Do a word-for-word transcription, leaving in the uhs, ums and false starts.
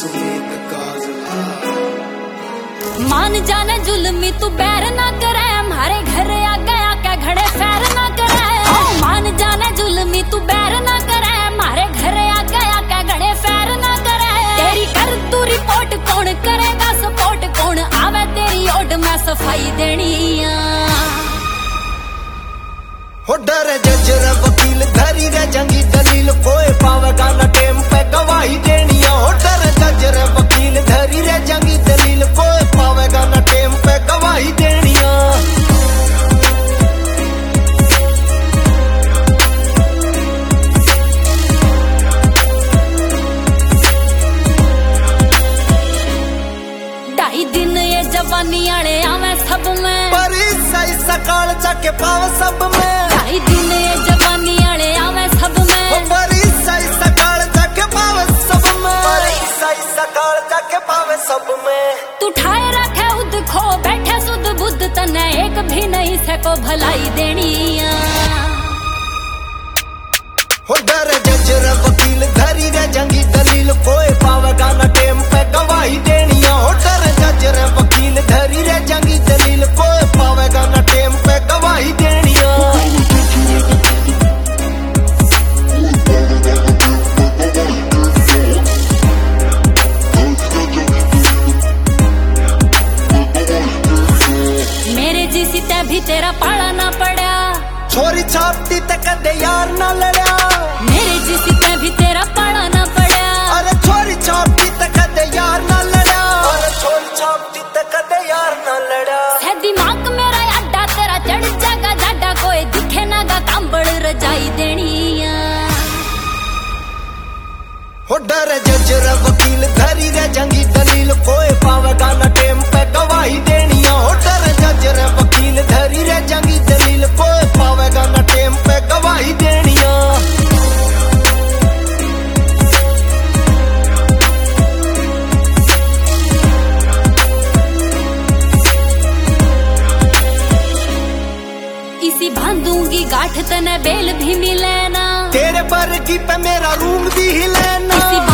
मान जाने जुल्मी तू बैर ना करे, हमारे घर आ गया क्या घड़े फैर ना करे। मान जाने जुल्मी तू बैर ना करे, हमारे घर आ गया क्या घड़े फैर ना करे। तेरी कर तू रिपोर्ट कौन करेगा सपोर्ट, कौन आवे तेरी ओट में सफाई देनी। हो डरे जजर वकील धरी रे जंगी दलील, कोई पावेगा ना टेम पे गवाही देनी। हो डरे जजर वकील धरी रे जंगी दलील, कोई पावेगा ना टेम पे गवाही देनी। ढाई दिन ये जवानी आले आवे सब में, पर सही सकाल जाके पावे सब में। ढाई दिन ये जवानी आले आवे सब में, पर सही सकाल जाके पावे सब में। पर सही सकाल जाके पावे सब में। तू ठाए रखे उद खो बैठे सुध बुद्ध, तने एक भी नहीं सको भलाई देनी। हो डरे जजर वकील धरी रे जंगी दलील, कोई पावेगा ना टेम पे गवाही देनी। हो डरे जजर वकील धरी रे जंगी दलील, कोई पावेगा ना टेम पे गवाही देनी। मेरे जिसी ते भी तेरा पाला ना पड़ा, छोरी छापती ते कदे यार ना लड़ा। मेरे जिसी ते भी तेरा पाला ना पड़ा, अरे छोरी छापती ते कदे यार ना लड़ा। अरे छोरी छापती ते कदे यार ना लड़ा। है दिमाग मेरा अड्डा तेरा चढ़ जागा जाडा, कोई दिखे ना गा कांबड़ रजाई देनी। हो डरे जजर वकील धरी रे जंगी दलील, कोई पावेगा ना टेम पे गवाही देनी। हो डरे जजर वकील धरी रे जंगी दलील, कोई पावेगा ना टेम पे गवाही देनी। इसी बांधूंगी गांठ तने बेल भी मिले ना, तेरे पर की पे मेरा रूम भी हिले ना।